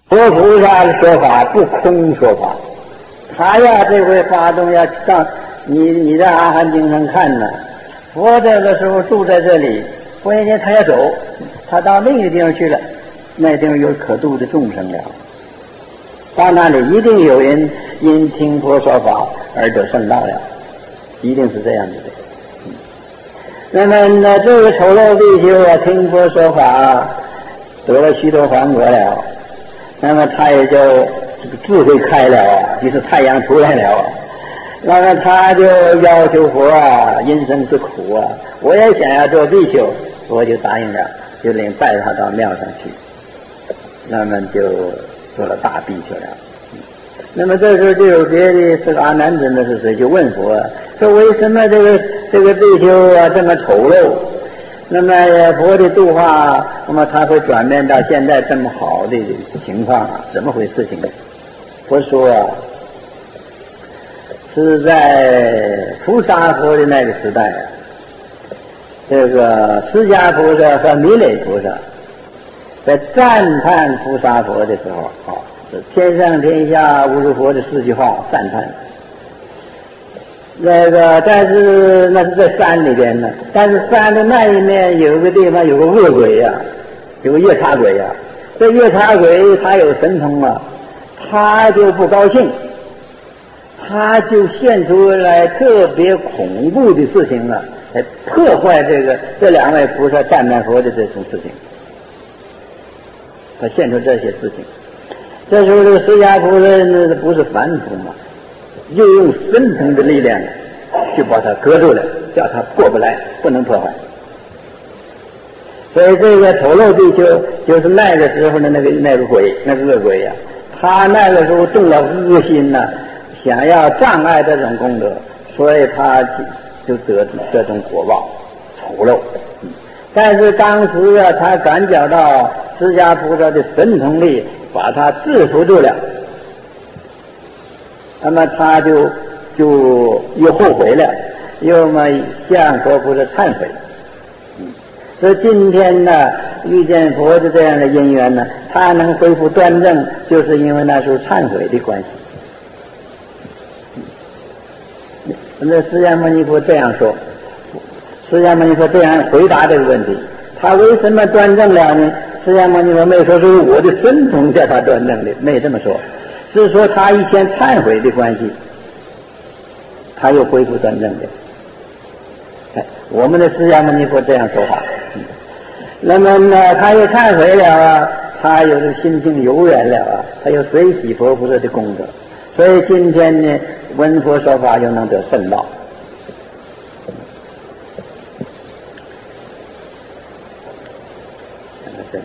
佛菩萨的说法不空说法，他呀这回发动要上你在阿含经上看呢，佛这个时候住在这里，忽然间他要走，他到另一个地方去了，那地方有可度的众生了，到那里一定有人因听佛说法而得圣道了，一定是这样子的。那么呢，这个丑陋比丘啊，听佛说法得了须陀洹果了，那么他也就这个智慧开了啊，就是太阳出来了啊。那么他就要求佛啊，因生是苦啊，我也想要做比丘，佛就答应了，就领带他到庙上去，那么就做了大比丘了。那么这时候就有别的是个阿难尊的是谁，就问佛啊，说为什么这个比丘啊这么丑陋？那么佛的度化，那么他会转变到现在这么好的情况啊？怎么回事情？佛说啊，是在菩萨佛的那个时代啊，这个释迦菩萨和弥勒菩萨在赞叹菩萨佛的时候啊，是天上天下无如佛的4句话赞叹。那个，但是那是在山里边呢，但是山的那一面有个地方有个恶鬼呀，有个夜叉鬼呀。这夜叉鬼他有神通啊，他就不高兴，他就现出来特别恐怖的事情啊，来破坏这2位菩萨赞叹佛的这种事情。他现出这些事情，这时候这个释迦菩萨那不是凡夫嘛，又用神通的力量就把他隔住了，叫他过不来，不能破坏。所以这个丑陋比丘就是那个时候的那个鬼，那个恶鬼呀，他那个时候动了恶心呐，想要障碍这种功德，所以他就得这种果报，丑陋。但是当时啊，他感觉到释迦菩萨的神通力把他制服住了，那么他就又后悔了，又嘛向佛菩萨忏悔。所以今天呢，遇见佛的这样的因缘呢，他能恢复端正，就是因为那时候忏悔的关系。那释迦牟尼佛这样说，释迦牟尼佛这样回答这个问题，他为什么端正了呢？释迦牟尼佛没说是我的神通叫他端正的，没这么说，是说他以前忏悔的关系，他又恢复端正的。我们的释迦牟尼佛这样说法。那么呢，他又忏悔了啊，他有这心性柔软了啊，他又随喜佛菩萨的功德，所以今天呢，闻佛说法又能得圣道。这里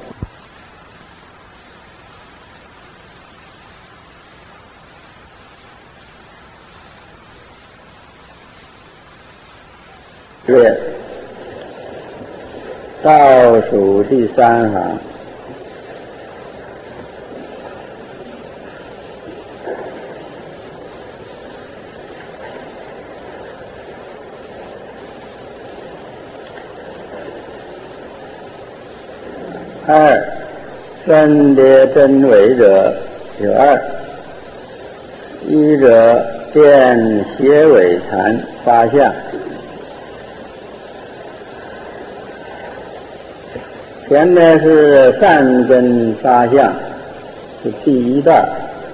对，倒数第3行，2分别真伪者有2，一者见邪伪禅发相。前面是善根发相，是第1段。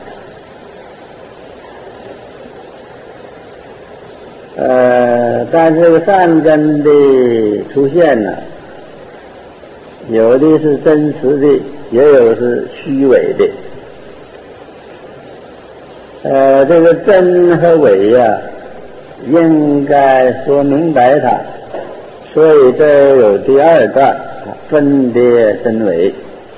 但是这个善根的出现呢，有的是真实的，也有是虚伪的。这个真和伪呀，应该说明白它，所以这有第2段。分别真伪，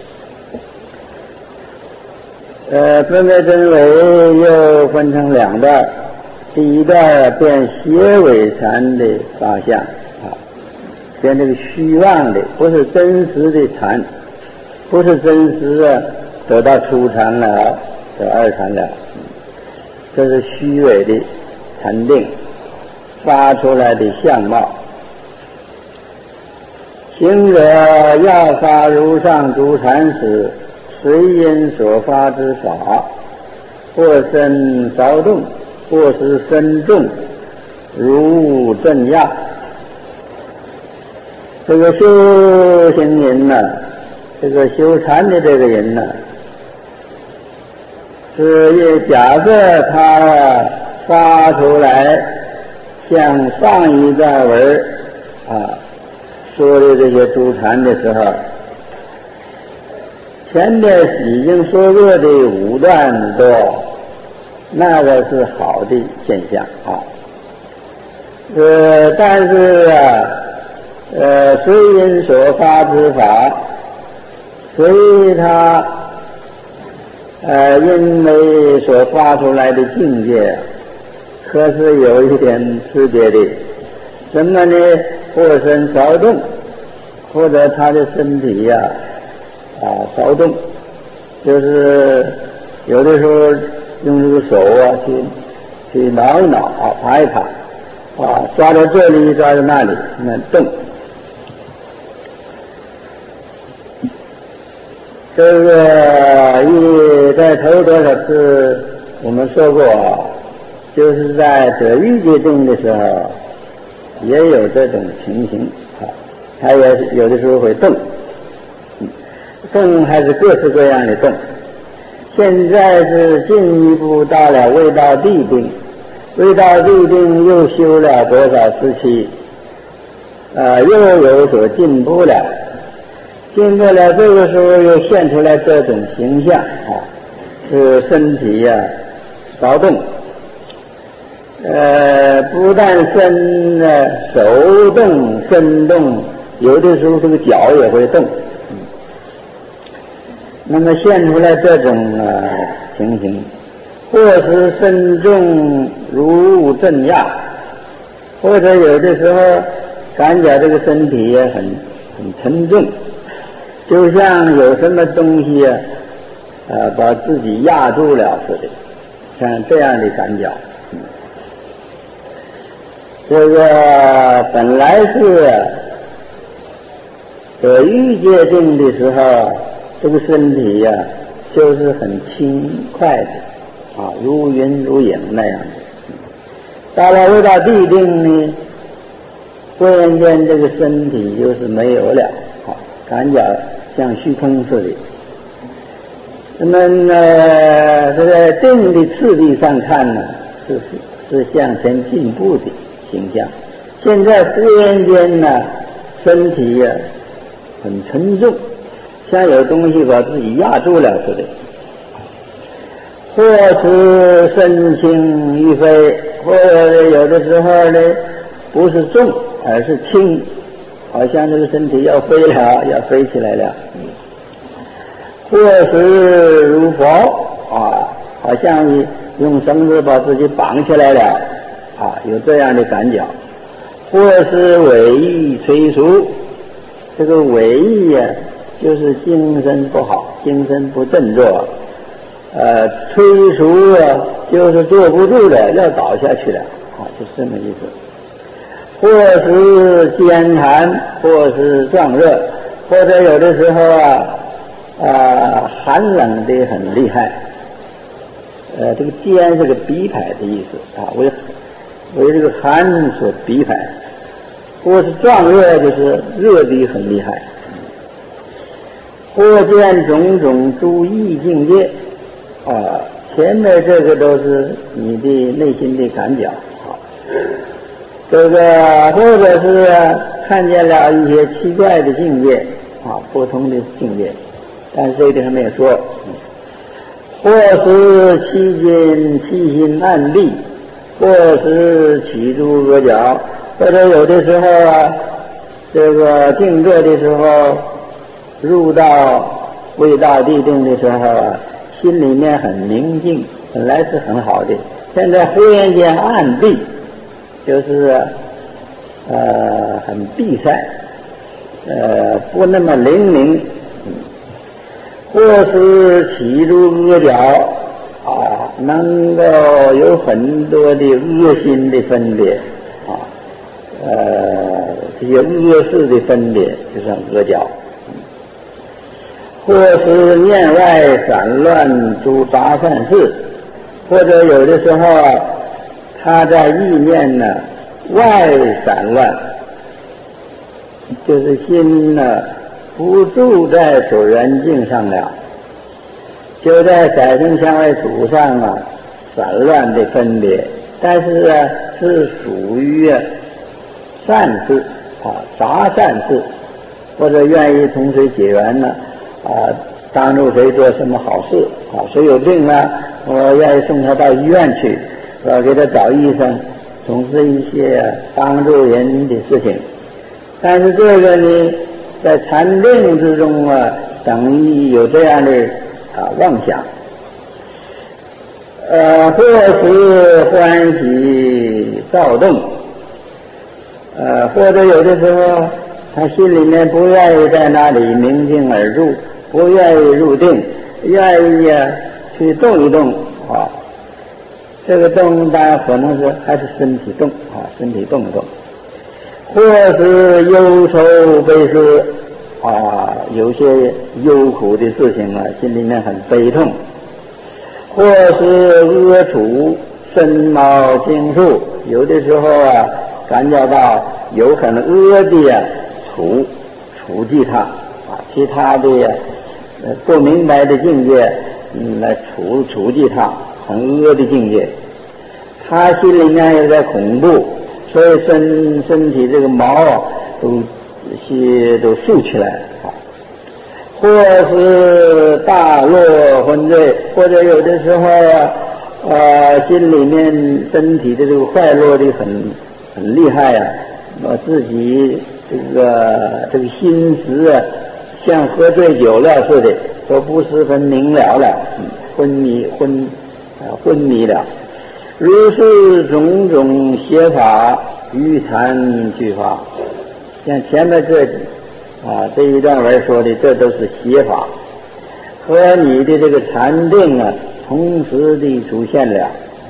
分别真伪又分成2段，第1段变邪伪禅的发相啊，变这个虚妄的，不是真实的禅，不是真实的得到初禅了，得2禅了，这是虚伪的禅定发出来的相貌。行者要发如上诸禅时， 随因所发之法，或生骚动，或是身重，如镇压。这个修行人呢，这个修禅的这个人呢，是假设他发出来像上一段文说的这些诸禅的时候，前面已经说过的5段多，那个是好的现象但是随因所发之法，随他因为所发出来的境界，可是有一点区别的。什么呢？或身骚动，或者他的身体骚动，就是有的时候用这个手去挠一挠爬一爬抓到这里抓到那里，那动。这个在头多少次我们说过就是在得欲界定的时候也有这种情形它也有的时候会动，动还是各式各样的动。现在是进一步到了未到地定，未到地定又修了多少时期又有所进步了，进步了，这个时候又现出来这种形象是身体骚动，不但手动身动，有的时候这个脚也会动，那么现出来这种情形，或是身重如镇压，或者有的时候感觉这个身体也很沉重，就像有什么东西把自己压住了似的，像这样的感觉。这个本来是得欲界定的时候，这个身体就是很轻快的如云如影那样的。到了未到地定呢，忽然间这个身体就是没有了感觉像虚空似的。那么这个定的次第上看呢，是向前进步的形象。现在忽然间呢，身体很沉重，像有东西把自己压住了似的。或是身轻于飞，或者有的时候呢不是重而是轻，好像这个身体要飞了，要飞起来了。或是如佛好像用绳子把自己绑起来了有这样的感觉。或是尾意垂俗，这个尾意就是精神不好，精神不振作垂俗就是坐不住了，要倒下去了就是这么意思。或是坚寒，或是壮热，或者有的时候寒冷的很厉害这个坚是个逼迫的意思为这个寒所逼迫。或是壮热，就是热的很厉害。或见种种诸意境界前面这个都是你的内心的感觉这个或者是看见了一些奇怪的境界不同的境界，但是这个还没有说。或是七心暗闭，或是起诸恶角，或者有的时候这个定坐的时候入到未到地定的时候心里面很宁静，本来是很好的，现在忽然间暗闭，就是很闭塞不那么灵敏。或是起诸恶角能够有很多的恶心的分别这些恶事的分别就像恶角。 或是念外散乱诸杂善事，或者有的时候他在意念呢外散乱，就是心呢不住在所缘境上了，就在色声香味触上散乱的分别，但是是属于善事杂善事，或者愿意同谁结缘呢帮助谁做什么好事谁有病了我愿意送他到医院去，我给他找医生，从事一些帮助人的事情。但是这个呢在禅定之中等于有这样的妄想，或是欢喜躁动，或者有的时候他心里面不愿意在那里明静而入，不愿意入定，愿意去动一动这个动当然可能是还是身体动身体动一动，或是忧愁悲思有些忧苦的事情心里面很悲痛，或是恶楚身毛筋触，有的时候感觉到有很恶的处计他其他的不明白的境界来处计他很恶的境界，他心里面也在恐怖，所以身体这个毛都竖起来或是大落昏醉，或者有的时候心里面身体的这个快乐的很厉害自己这个心思像喝醉酒了似的，都不十分明了昏迷了。如是种种邪法愚禅具法，像前面这一段文说的，这都是邪法，和你的这个禅定同时的出现了，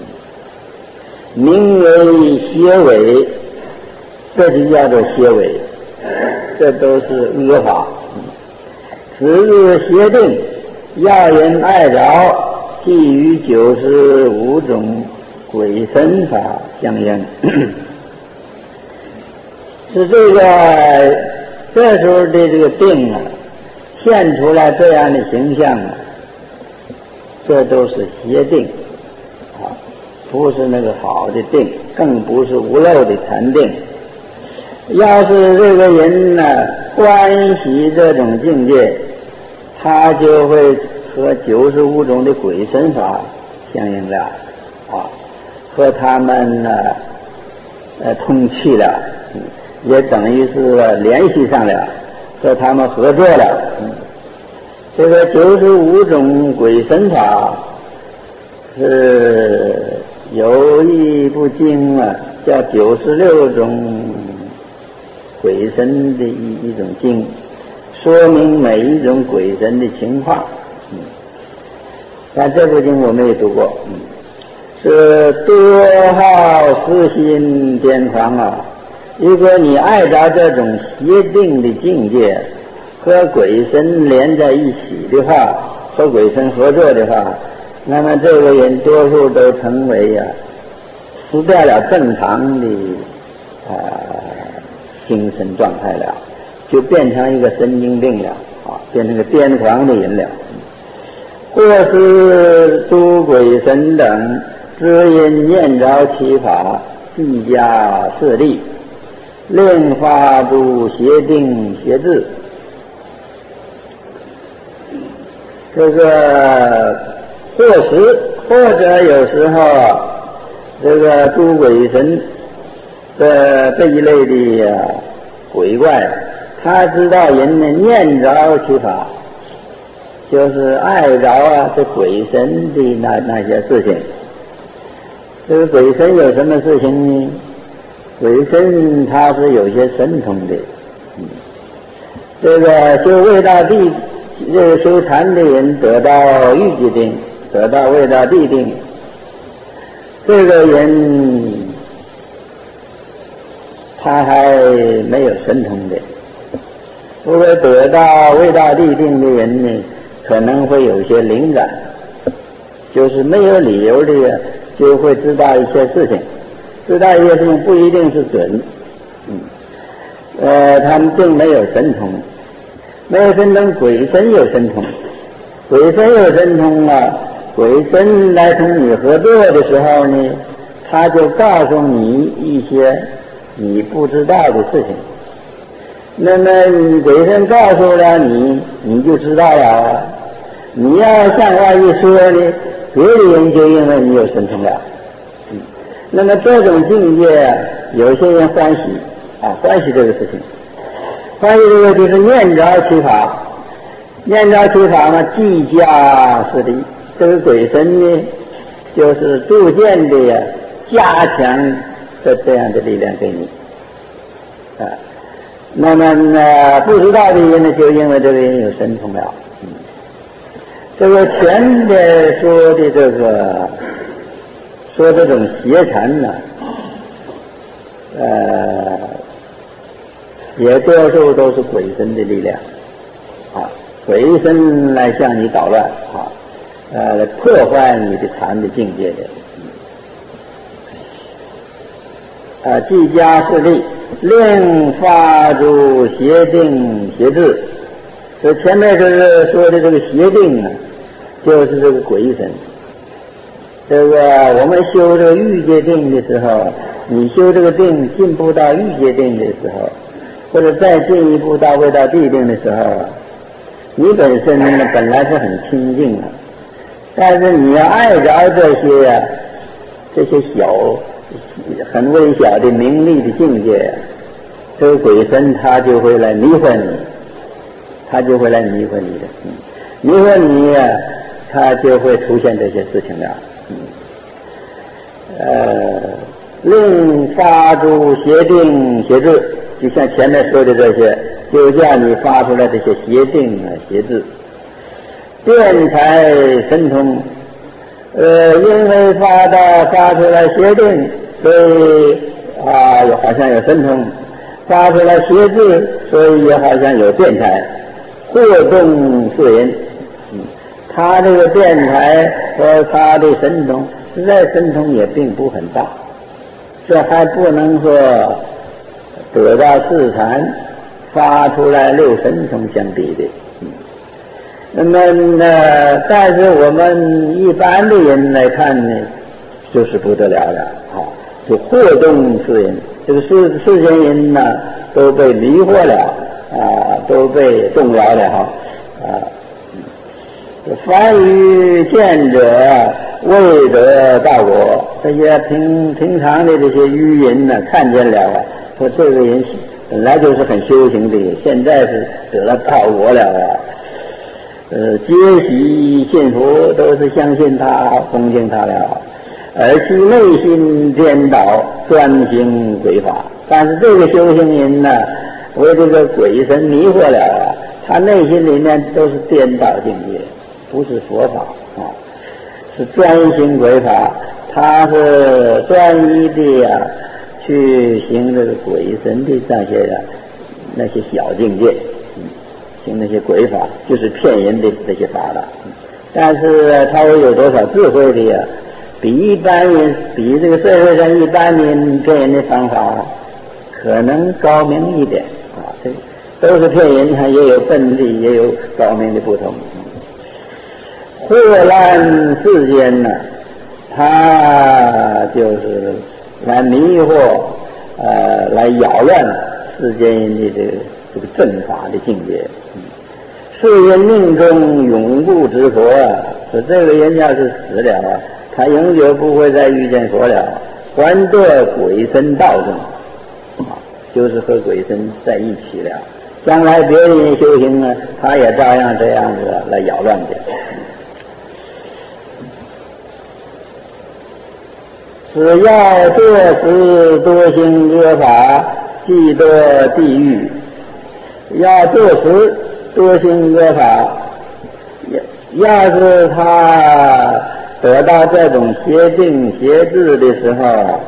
名为邪伪，这就叫做邪伪，这都是恶法。此日邪定要人爱着，基于95种鬼神法相应是这时候的这个定现出来这样的形象这都是邪定不是那个好的定，更不是无漏的禅定。要是这个人欢喜这种境界，他就会和95种的鬼神法相应了和他们通气了，也等于是联系上了，和他们合作了这个95种鬼神法是有一部经叫96种鬼神的一种经，说明每一种鬼神的情况但这部经我没有读过是多好私心癫狂如果你爱着这种邪定的境界，和鬼神连在一起的话，和鬼神合作的话，那么这个人多数都成为失掉了正常的精神状态了，就变成一个神经病了变成个癫狂的人了。或是诸鬼神等只因念着其法，必加势力，令发诸邪定邪智。这个或者有时候这个诸鬼神这一类的鬼怪，他知道人念着其法，就是爱着这鬼神的那些事情。这个鬼神有什么事情呢？鬼神他是有些神通的这个修未到地这个修禅的人得到欲界定，得到未到地定，这个人他还没有神通的。 不过得到未到地定的人呢，可能会有些灵感，就是没有理由的就会知道一些事情，知道一些事情不一定是准。他们并没有神通，没有神通，鬼神有神通，鬼神有神通啊！鬼神来同你合作的时候呢，他就告诉你一些你不知道的事情。那么鬼神告诉了你，你就知道了。你要向外一说呢，别人就认为你有神通了。那么这种境界，有些人欢喜欢喜这个事情，欢喜这个就是念着其法，念着其法呢，即加是的。这个鬼神呢，就是逐渐的加强这样的力量给你那么不知道的人呢，就因为这个人有神通了。这个前边说的说这种邪禅呢，也多数都是鬼神的力量鬼神来向你捣乱来破坏你的禅的境界的即加势力，令发出邪定邪智。所以前面就是说的这个邪定呢，就是这个鬼神。这个我们修这个欲界定的时候，你修这个定进步到欲界定的时候，或者再进一步到未到地定的时候，你本身呢本来是很清净的，但是你要爱着这些很微小的名利的境界，这个鬼神他就会来迷惑你，迷惑你他就会出现这些事情了。令发出邪定邪智，就像前面说的这些，就叫你发出来这些邪定邪智。辩才神通，因为发出来邪定，所以好像有神通；发出来邪智，所以也好像有辩才，或动世人。他这个辩才和他的神通，实在神通也并不很大，这还不能说得到四禅发出来六神通相比的。那么但是我们一般的人来看呢，就是不得了了就惑动世人，这个世间人呢都被迷惑了都被动摇了凡于见者未得道果，这些平常的这些愚人呢，看见了说这个人本来就是很修行的，现在是得了道果了皆喜信服，都是相信他恭敬他了，而其内心颠倒，专行鬼法。但是这个修行人呢，为这个鬼神迷惑了他内心里面都是颠倒境界，不是佛法是专行鬼法，他是专一的去行这个鬼神的那些小境界行那些鬼法，就是骗人的这些法了。但是他有多少智慧的比一般人，比这个社会上一般人骗人的方法可能高明一点这都是骗人，他也有笨的，也有高明的不同。祸乱世间呢，他就是来迷惑来扰乱世间人的这个正法的境界。世人命中永不知佛说这个人要是死了他永久不会再遇见佛了，还得鬼神道中就是和鬼神在一起了。将来别人修行呢，他也照样这样子来扰乱的。只要做时多行恶法，即得地狱。要做时多行恶法，要是他得到这种邪定邪智的时候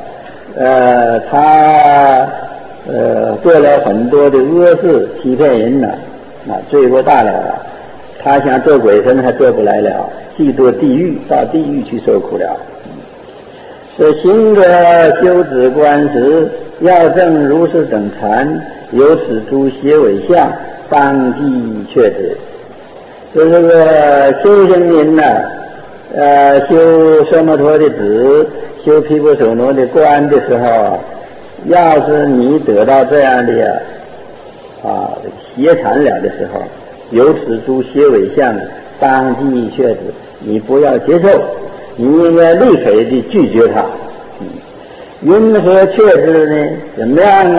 他做了很多的恶事，欺骗人罪过大了，他想做鬼神还做不来了，既堕地狱，到地狱去受苦了。说行者修止观时，要证如是等禅，有此诸邪伪相，当即确知。说这个修行人呢，修奢摩陀的止，修毗婆舍那的观的时候，要是你得到这样的邪禅了的时候，有此诸邪伪相，当即确知，你不要接受，你应该立刻地拒绝它。云何确知呢？怎么样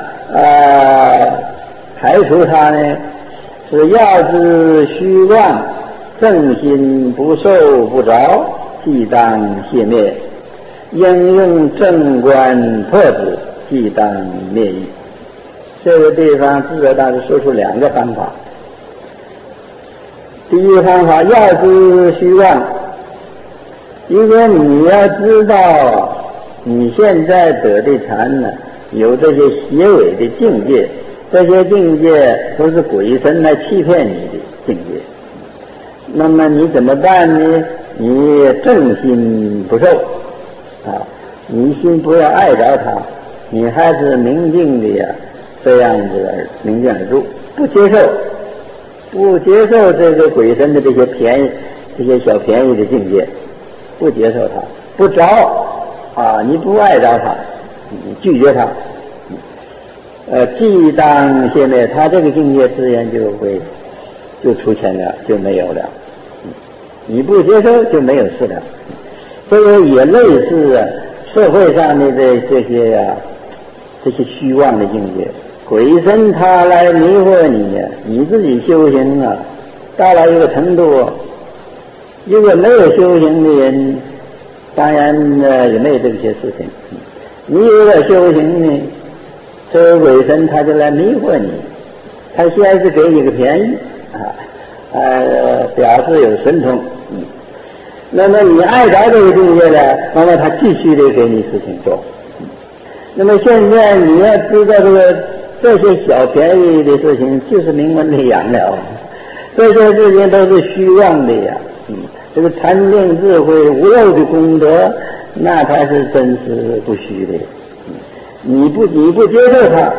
排除它呢？是要知虚妄，正心不受不着，即当熄灭。应用正观破之，即当灭欲。这个地方智者大师说出两个方法。第一个方法，要知虚妄，因为你要知道你现在得的禅呢，有这些邪伪的境界，这些境界都是鬼神来欺骗你的境界。那么你怎么办呢？你正心不受你心不要爱着它，你还是明净的这样子明净而住，不接受这个鬼神的这些便宜，这些小便宜的境界，不接受它，不着你不爱着它，你拒绝它，既当现在他这个境界自然就出现了，就没有了。你不接受就没有事了。这个也类似社会上的这些虚妄的境界，鬼神他来迷惑你，你自己修行到了一个程度，一个没有修行的人，当然也没有这些事情。你有了修行呢，这个鬼神他就来迷惑你，他先是给你个便宜表示有神通，那么你爱着这个境界呢，那么他继续的给你事情做。那么现在你要知道这些小便宜的事情就是名闻利养了，这些事情都是虚妄的这个禅定智慧无漏的功德，那才是真实不虚的。你不接受它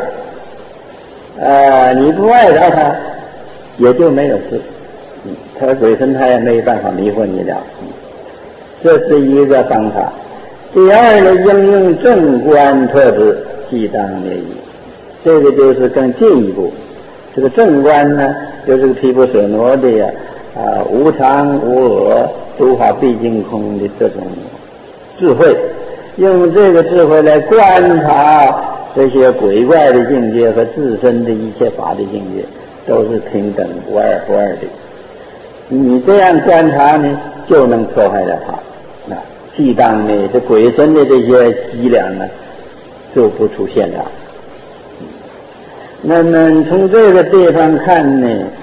你不爱着它，也就没有事。他鬼神他也没有办法迷惑你了。这是一个方法。第二呢，应用正观特质，即当灭欲。这个就是更进一步。这个正观呢，就是个毗婆舍那的无常无我，诸法毕竟空的这种智慧，用这个智慧来观察这些鬼怪的境界和自身的一切法的境界，都是平等不二的。你这样观察呢，就能破坏了它。既当呢，这鬼神的这些伎俩呢，就不出现了。那么从这个地方看呢，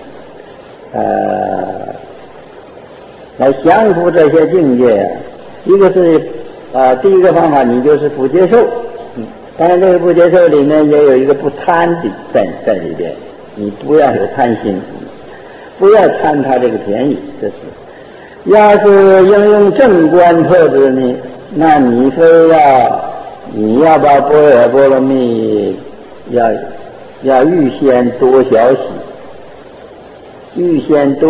来降服这些境界，一个是第一个方法，你就是不接受。当然这个不接受里面也有一个不贪的在里边，你不要有贪心，不要贪他这个便宜。这是要是应用正观特质呢，那你要把般若波罗蜜要预先多小喜，你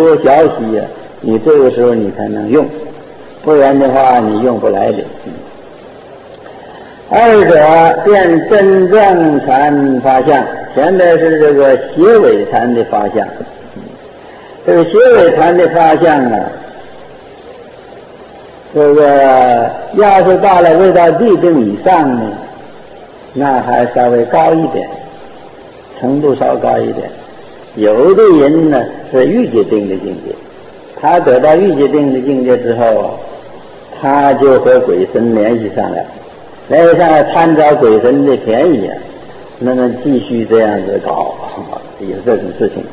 这个时候你才能用，不然的话你用不来的。二者便真正禅发相，前面是这个邪伪禅的发相。这个邪伪禅的发相这个要是到了未到地定以上呢，那还稍微高一点，程度稍高一点。有的人呢是欲界定的境界，他得到欲界定的境界之后，他就和鬼神联系上了，贪着鬼神的便宜那么继续这样子搞，有这种事情。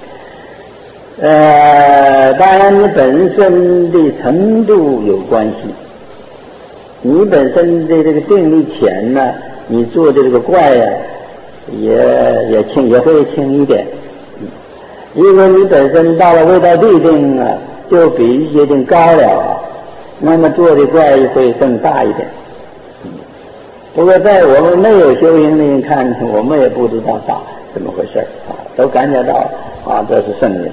当然你本身的程度有关系，你本身的这个定力浅呢，你做的这个怪也会轻一点。 如果你本身到了未到地定啊，就比欲界定高了，那么做的怪会更大一点。不过在我们没有修行的人看，我们也不知道怎么回事啊，都感觉到啊，这是圣人。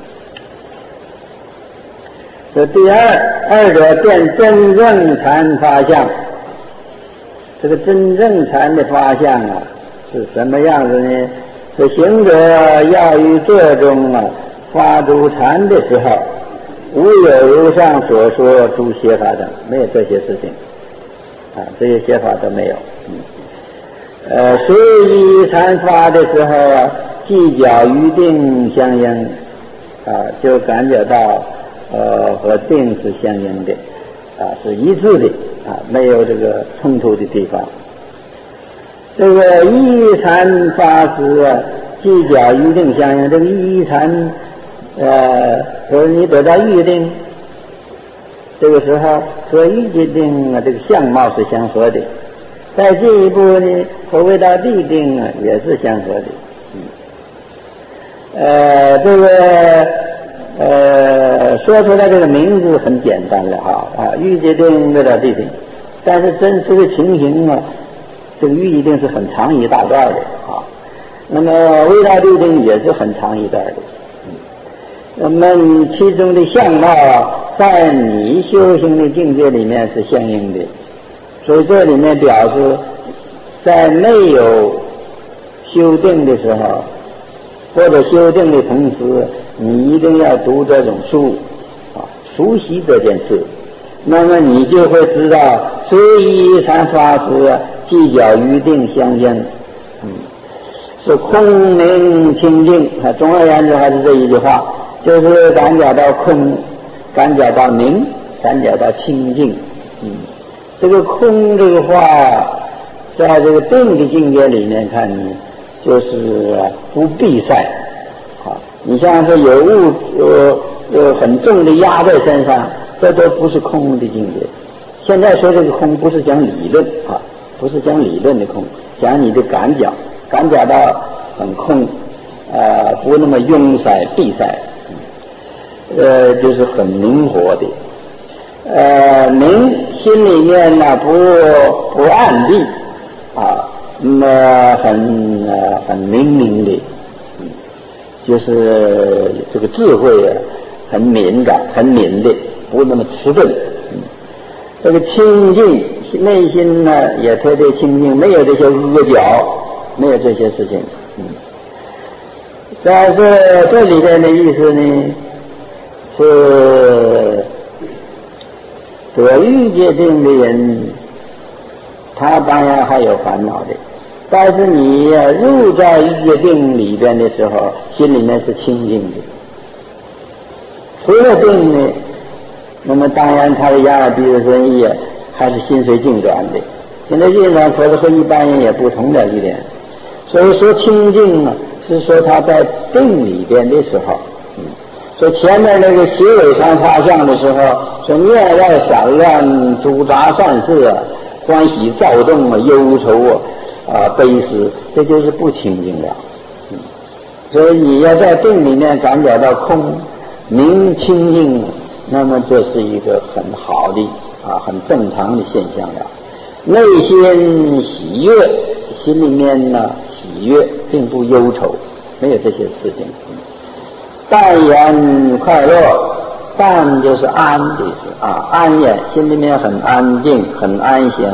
这第二者见真正禅法相。这个真正禅的法相啊，是什么样子呢？是行者要于这中啊发出禅的时候，无有如上所说诸邪法等，没有这些事情啊，这些邪法都没有。随依禅发的时候啊，计较与定相应啊，就感觉到和定是相应的啊，是一致的啊，没有这个冲突的地方。这个依禅发时啊，计较与定相应。这个依禅说你得到预定，这个时候和预定啊，这个相貌是相合的。再进一步呢，和未到地定啊，也是相合的。这个说出来这个名字很简单了啊，预界定未到地定，但是真实的情形啊，这个预界定是很长一大段的啊。那么未到地定也是很长一段的。那么其中的相貌在你修行的境界里面是相应的，所以这里面表示在没有修定的时候，或者修定的同时，你一定要读这种书啊，熟悉这件事，那么你就会知道随依禅发时计较与定相应，是空明清净啊。总而言之还是这一句话，就是感觉到空，感觉到明，感觉到清净。这个空这个话，在这个定的境界里面看呢，就是不必塞啊。你像是有物很重的压在身上，这都不是空的境界。现在说这个空不是讲理论啊，不是讲理论的空，讲你的感觉到很空，不那么拥塞闭塞，就是很灵活的。明心里面呢不暗地啊，那么很明的，就是这个智慧很敏感很敏的，不那么迟钝。这个清净内心呢也特别清净，没有这些恶角，没有这些事情。但是这里边的意思呢是得欲界定的人，他当然还有烦恼的，但是你入在欲界定里边的时候，心里面是清净的。除了定呢，那么当然他的眼耳鼻舌身意还是心随境转的，心随境转可是和一般人也不同了一点。所以说清净呢，是说他在定里边的时候。所以前面那个邪伪禅发相的时候，说念外散乱，诸杂善事欢喜躁动忧愁悲思，这就是不清净了。所以你要在定里面感觉到空明清净，那么这是一个很好的很正常的现象了。内心喜悦，心里面呢喜悦，并不忧愁，没有这些事情。淡然快乐，淡就是安的意思安也，心里面很安静，很安闲。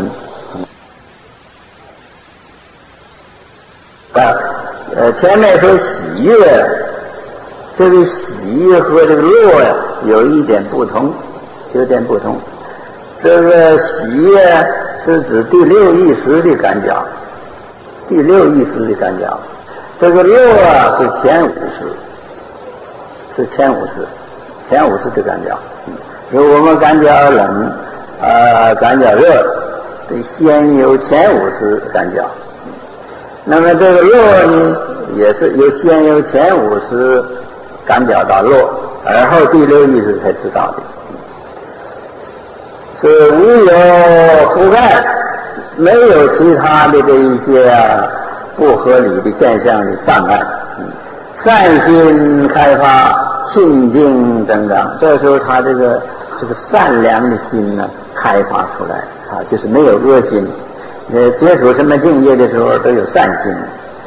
前面说喜悦，这个喜悦和这个乐有一点不同，这个喜悦是指第六意识的感觉，这个乐是前五识。是前五识的感觉。如果我们感觉冷感觉热，先有前五识感觉。那么这个热呢，也是先有前五识感觉到热，而后第六意识才知道的。是无有覆盖，没有其他的这一些不合理的现象的障碍。 善心开发，信境增长。这时候他这个善良的心呢开发出来啊，就是没有恶心。接触什么境界的时候都有善心，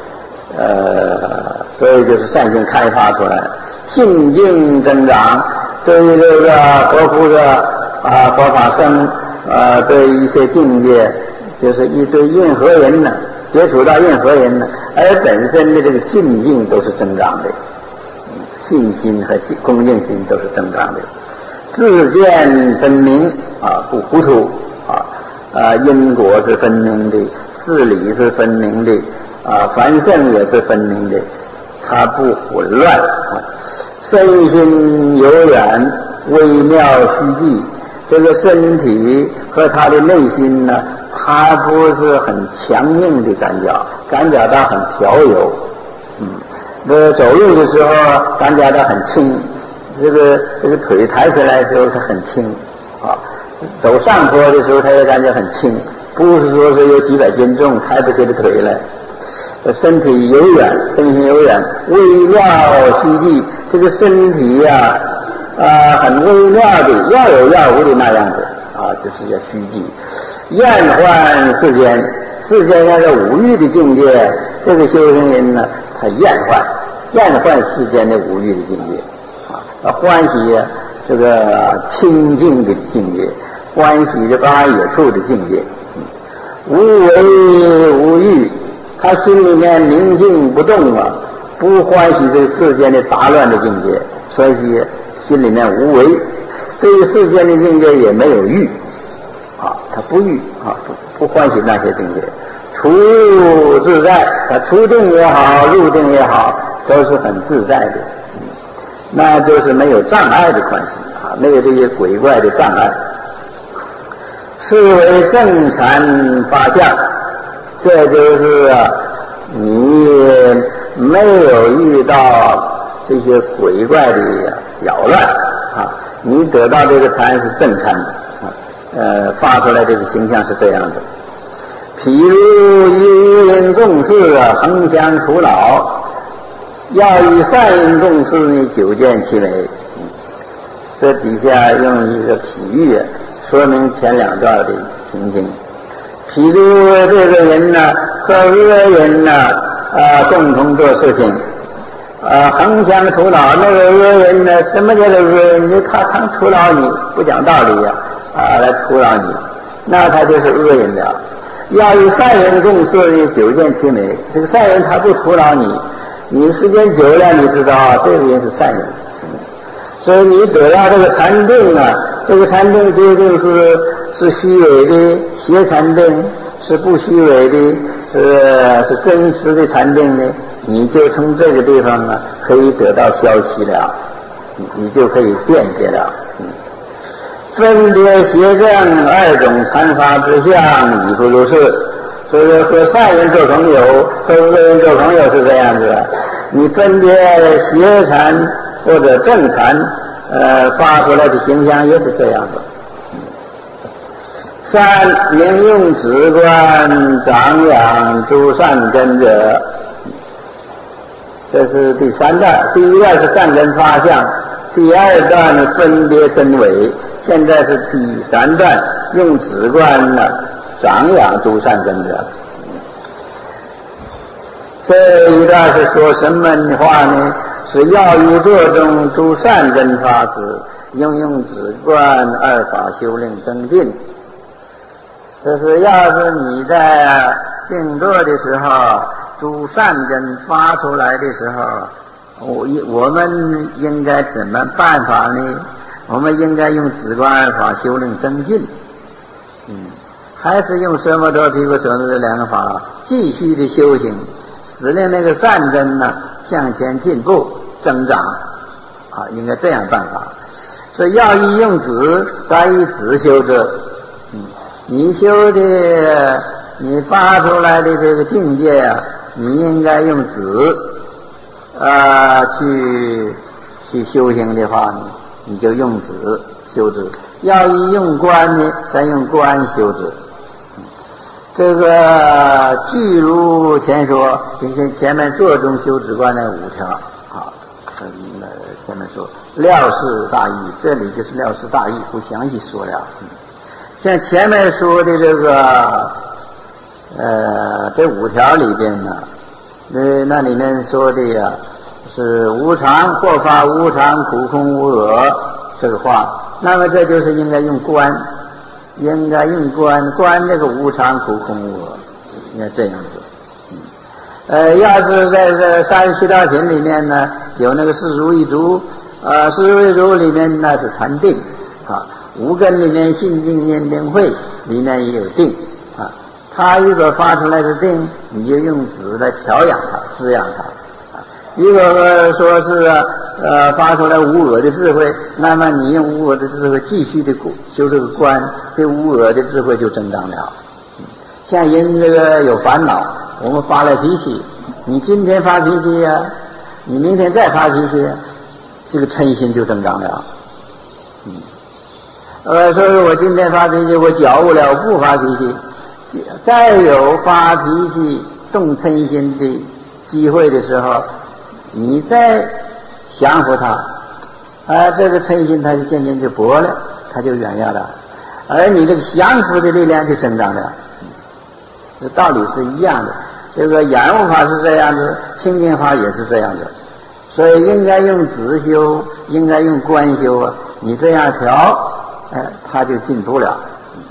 所以就是善心开发出来，信境增长。对于这个佛菩萨佛法僧对一些境界，就是一对任何人呢，接触到任何人呢，而本身的这个信境都是增长的，信心和恭敬心都是增长的，自见分明不糊涂因果是分明的，事理是分明的凡圣也是分明的，它不混乱身心有远，微妙虚寂。这个身体和他的内心呢，它不是很强硬的感觉它很调柔。走路的时候感觉它很轻，这个腿抬起来的时候它很轻走上坡的时候它也感觉很轻，不是说是有几百斤重抬不起的腿来。身体有远，身心有远，微妙虚寂。这个身体很微妙的，要有要无的那样子就是叫虚寂。厌患世间，世间那个五欲的境界，这个修行人呢，他厌患世间的五欲的境界欢喜这个清净的境界，欢喜这八野处的境界，无为无欲，他心里面宁静不动不欢喜这世间的杂乱的境界，所以心里面无为，对于世间的境界也没有欲他不欲不欢喜那些境界，处自在，他出定也好，入定也好，都是很自在的，那就是没有障碍的关系没有这些鬼怪的障碍。是为圣禅法相，这就是你没有遇到这些鬼怪的扰乱你得到这个禅是正禅发出来这个形象是这样子。譬如以因共事恒相除老，要以善因共事呢，久见其美。这底下用一个譬喻说明前两段的情形。譬如这个人呢和恶人呢共同做事情恒相除老，那个恶人呢，什么叫做恶人？他常除老你，不讲道理来除老你，那他就是恶人的。要与善人共事呢，久见其美。这个善人他不除老你，你时间久了你知道这个人是善人，所以你得到这个禅定这个禅定究竟是虚伪的邪禅定，是不虚伪的是真实的禅定呢，你就从这个地方可以得到消息了，你就可以辨别了。分别邪正二种禅法之相，亦复如是。所以说和善人做朋友，和恶人做朋友是这样子你分别邪禅或者正禅发出来的形象也是这样子。三名用止观长养诸善根者，这是第三段。第一段是善根发相，第二段呢分别真伪，现在是第三段用止观长养诸善根者。这一段是说什么话呢？是要于做中诸善根发时，应用止观二法修令增进。这是要是你在静坐的时候，诸善根发出来的时候，我们应该怎么办法呢？我们应该用止观二法修令增进，还是用奢摩多毗婆舍那这两个法继续的修行，使令那个善根向前进步增长应该这样办法。所以要以用止，再以止修之。你修的你发出来的这个境界你应该用止去修行的话呢，你就用止修止；要以用观呢，再用观修止。这个据如前说，并且前面做中修止观那5条前面说料事大义，这里就是料事大义，不详细说了。像前面说的这个这5条里边呢，那里面说的呀是无常，或发无常，苦空无我这个话，那么这就是应该用观，应该用观这个无常苦空无我，应该这样子。要是在这37道品里面呢，有那个四如意足，四如意足里面那是禅定啊，五根里面心定念定慧里面也有定啊，它一个发出来的定，你就用止来调养它，滋养它。如果说是发出来无我的智慧，那么你用无我的智慧继续的修这个观，这无我的智慧就增长了。像人这个有烦恼，我们发了脾气，你今天发脾气呀，你明天再发脾气，这个嗔心就增长了。所以我今天发脾气，我觉悟了，我不发脾气，再有发脾气动嗔心的机会的时候，你再降服它，这个嗔心它就渐渐就薄了，它就远远了，而你这个降服的力量就增长了。这道理是一样的，这个染悟法是这样子，清净法也是这样子，所以应该用止修，应该用观修啊，你这样调，它就进步了。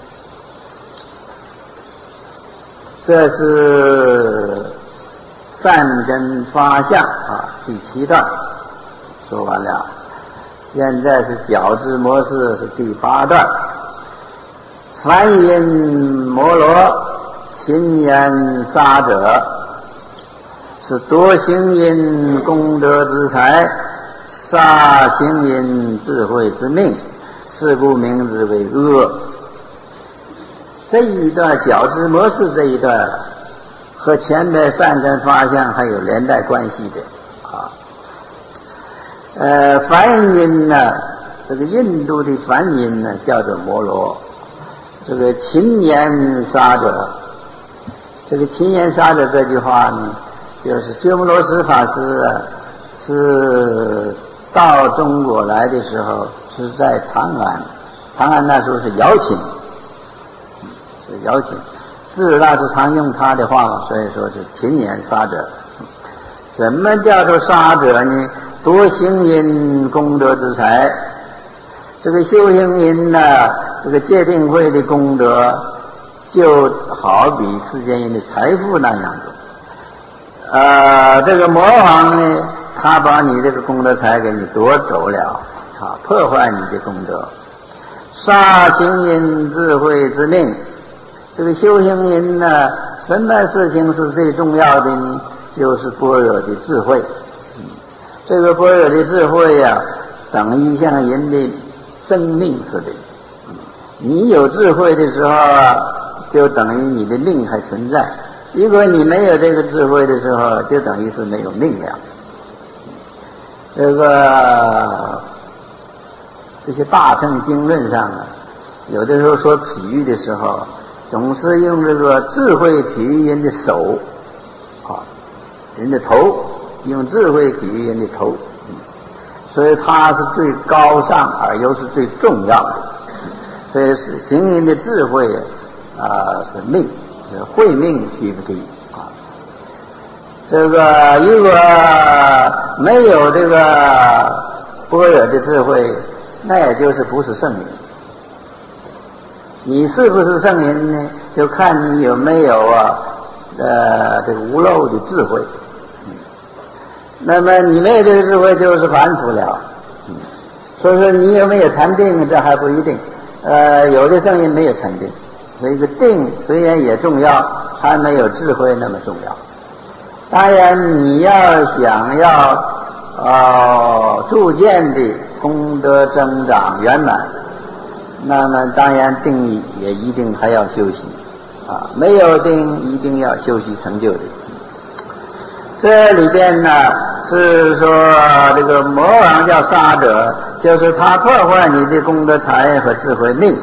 这是善根发相啊，第7段说完了，现在是觉知模式，是第8段。梵音摩罗勤言杀者，是夺行因功德之财，杀行因智慧之命，是故名之为恶。这一段觉知模式这一段和前面善根发相还有连带关系的梵音呢，这个印度的梵音呢叫做摩罗，这个勤言杀者，这个勤言杀者这句话呢，就是鸠摩罗什法师是到中国来的时候是在长安那时候是姚琴，自那是常用他的话嘛，所以说是勤言杀者。什么叫做杀者呢？夺行因功德之财，这个修行因呢，这个戒定慧的功德就好比世间人的财富那样子。这个魔王呢，他把你这个功德财给你夺走了，破坏你的功德。杀行因智慧之命，这个修行因呢，什么事情是最重要的呢？就是般若的智慧。这个般若的智慧呀，等于像人的生命似的。你有智慧的时候就等于你的命还存在；如果你没有这个智慧的时候，就等于是没有命了。这些大乘经论上有的时候说比喻的时候，总是用这个智慧比喻人的手，人的头，用智慧比喻人的头，所以它是最高尚而又是最重要的。所以行人的智慧是命，慧命须不低这个如果没有这个般若的智慧，那也就是不是圣人。你是不是圣人呢？就看你有没有这个无漏的智慧。那么你没有这个智慧，就是凡夫了。所以说你有没有禅定，这还不一定。有的圣人没有禅定，所以这个定虽然也重要，还没有智慧那么重要。当然你要想要逐渐的功德增长圆满，那么当然定也一定还要修习没有定一定要修习成就的。这里边呢是说这个魔王叫杀者，就是他破坏你的功德财和智慧命，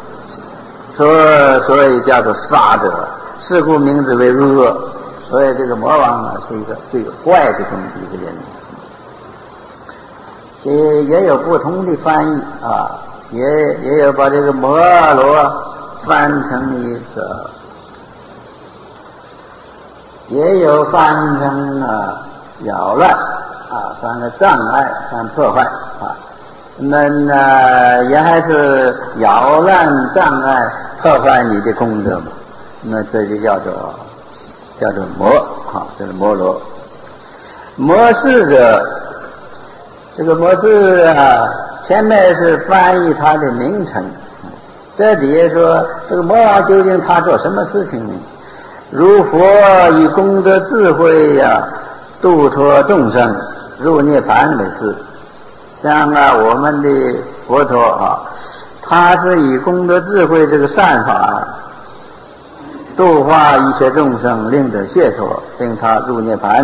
所以叫做杀者，是故名字为恶。所以这个魔王是一个最坏的东西的人。 也有不同的翻译啊，也有把这个摩罗翻成一个，也有翻成扰乱啊，翻个障碍，翻破坏啊。那也还是扰乱障碍破坏你的功德嘛，那这就叫做魔啊，这是摩罗。摩氏的这个摩氏啊，前面是翻译它的名称，这底下说这个魔王究竟他做什么事情呢？如佛以功德智慧呀，度脱众生入涅槃的事。像我们的佛陀啊，他是以功德智慧这个善法度化一切众生，令得解脱，令他入涅槃，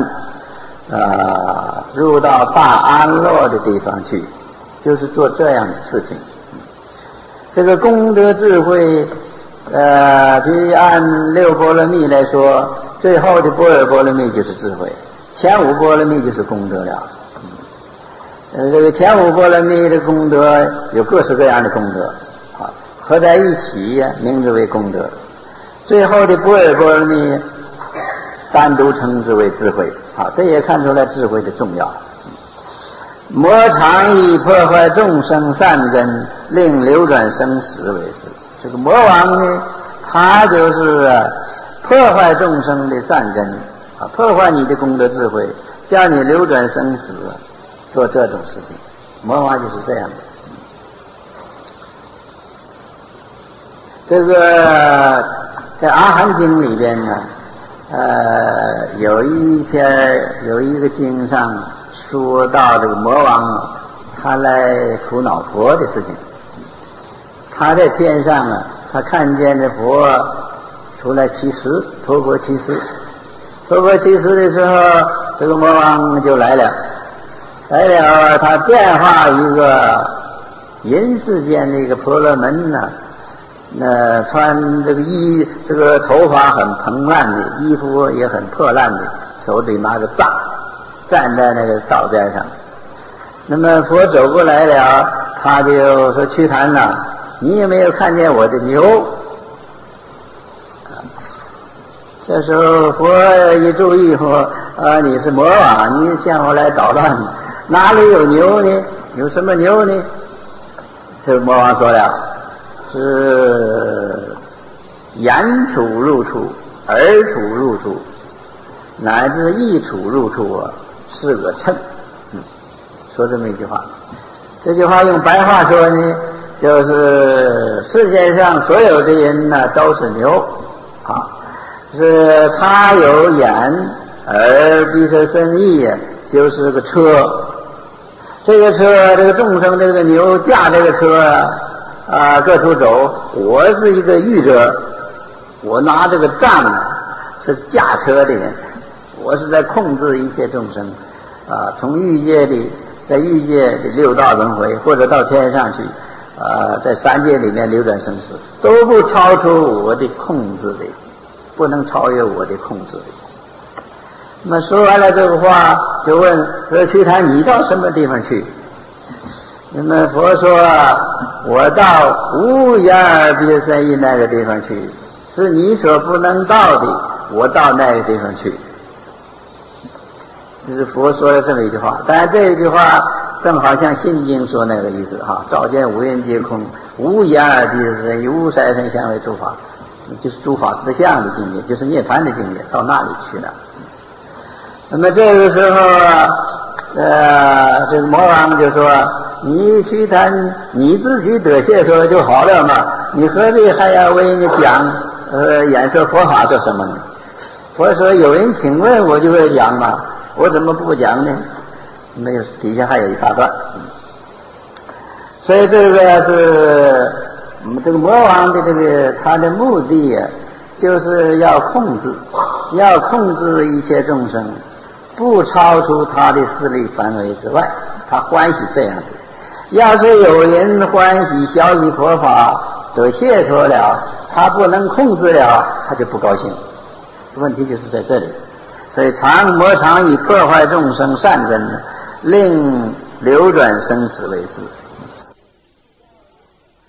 入到大安乐的地方去，就是做这样的事情。这个功德智慧，比按六波罗蜜来说，最后的般若波罗蜜就是智慧，前五波罗蜜就是功德了。这个前五波罗蜜的功德有各式各样的功德啊，合在一起名字为功德。最后的般若波罗蜜单独称之为智慧啊，这也看出来智慧的重要。魔常以破坏众生善根，令流转生死为事。这个魔王呢，他就是破坏众生的善根啊，破坏你的功德智慧，叫你流转生死，做这种事情。魔王就是这样的。这个在阿含经里边呢，有一个经上说到这个魔王他来苦恼佛的事情。他在天上他看见这佛出来乞食，托钵乞食的时候，这个魔王就来了，他变化一个人世间的一个婆罗门穿这个头发很蓬乱的，衣服也很破烂的，手里拿着杖，站在那个道边上。那么佛走过来了，他就说：屈檀你有没有看见我的牛？这时候佛一注意说：你是魔王，你向我来捣乱，哪里有牛呢？有什么牛呢？这魔王说了，是言处入处，耳处入处，乃至意处入处是个秤。说这么一句话，这句话用白话说呢，就是世界上所有的人都是牛啊，是他有眼耳鼻舌身意，就是个车。这个车，这个众生这个牛驾这个车各处走，我是一个御者，我拿这个杖是驾车的人，我是在控制一切众生从在欲界的六道轮回，或者到天上去在三界里面流转生死，都不超出我的控制的，不能超越我的控制的。那么说完了这个话，就问说：屈檀你到什么地方去？那么佛说：我到无眼耳鼻舌身意那个地方去，是你所不能到的，我到那个地方去。这是佛说了这么一句话，当然这一句话正好像心经说那个意思照见五蕴皆空，无眼耳鼻舌身意，无色声香味触法，就是诸法实相的境界，就是涅槃的境界，到那里去了。那么这个时候这个魔王就说：你屈檀你自己得解脱就好了嘛，你何必还要为你讲演说佛法做什么呢？佛说：有人请问我就会讲嘛，我怎么不讲呢？没有，底下还有一大段。所以这个是这个魔王的他的目的就是要控制一切众生，不超出他的势力范围之外，他欢喜这样的。要是有人欢喜消息佛法得解脱了，他不能控制了，他就不高兴。问题就是在这里。所以魔常以破坏众生善根，令流转生死为事。